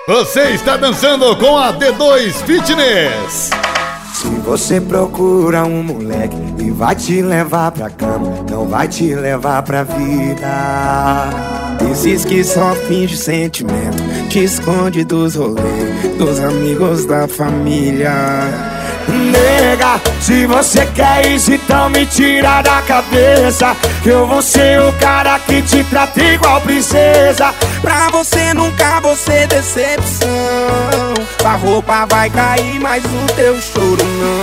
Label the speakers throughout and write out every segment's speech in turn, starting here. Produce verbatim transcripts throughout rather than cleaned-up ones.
Speaker 1: Você está dançando com a D dois Fitness.
Speaker 2: Se você procura um moleque e vai te levar pra cama, não vai te levar pra vida. Esses que só finge sentimento, te esconde dos rolês, dos amigos, da família. Nega, se você quer isso, então me tira da cabeça que eu vou ser o cara que te trata igual princesa.
Speaker 3: Pra você nunca vou ser decepção. A roupa vai cair, mas o teu choro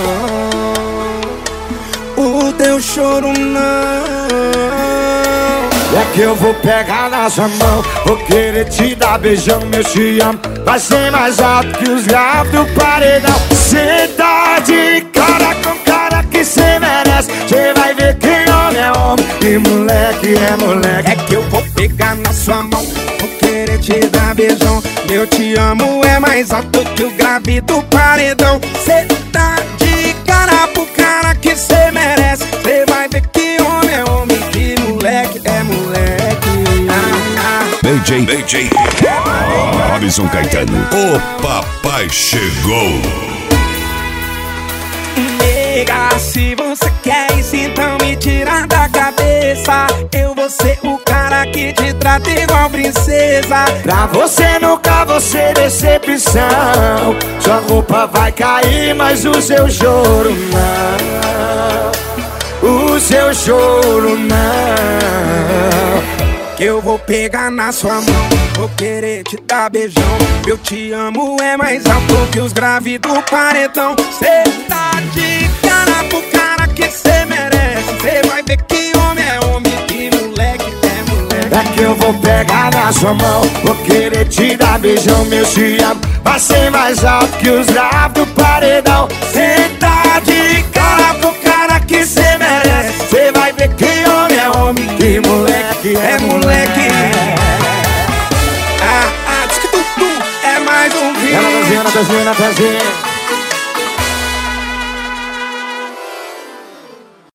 Speaker 3: não. O teu choro não.
Speaker 2: É que eu vou pegar na sua mão, vou querer te dar beijão, meu te amo. Vai ser mais alto que os gatos do paredão. Cê tá de cara com cara que cê merece. Cê vai ver que homem é homem e moleque é moleque.
Speaker 3: É que eu vou pegar na sua mão, vou querer te dar beijão. Meu te amo é mais alto que o grave do paredão. Cê tá de cara pro cara que cê merece. Cê vai ver que homem é homem e moleque é moleque. Ah, ah.
Speaker 4: D J, D J Robson Caetano, o papai chegou.
Speaker 3: Nega, se você quer isso, então me tira da cabeça. Eu vou ser o cara que te trata igual princesa.
Speaker 2: Pra você nunca vou ser decepção. Sua roupa vai cair, mas o seu choro não. O seu choro não.
Speaker 3: Que eu vou pegar na sua mão, vou querer te dar beijão. Eu te amo é mais alto que os graves do paredão. Cê tá de cara pro cara que cê merece. Cê vai ver que homem é homem e moleque é moleque.
Speaker 2: É que eu vou pegar na sua mão, vou querer te dar beijão, meu te amo. Vai ser mais alto que os graves do paredão. Cê tá de cara pro cara que cê merece. Cê vai ver que homem é homem e moleque é moleque.
Speaker 3: Ah, ah, diz que tu, tu é mais um vídeo.
Speaker 2: Ela tá vendo, tá vendo, tá vendo.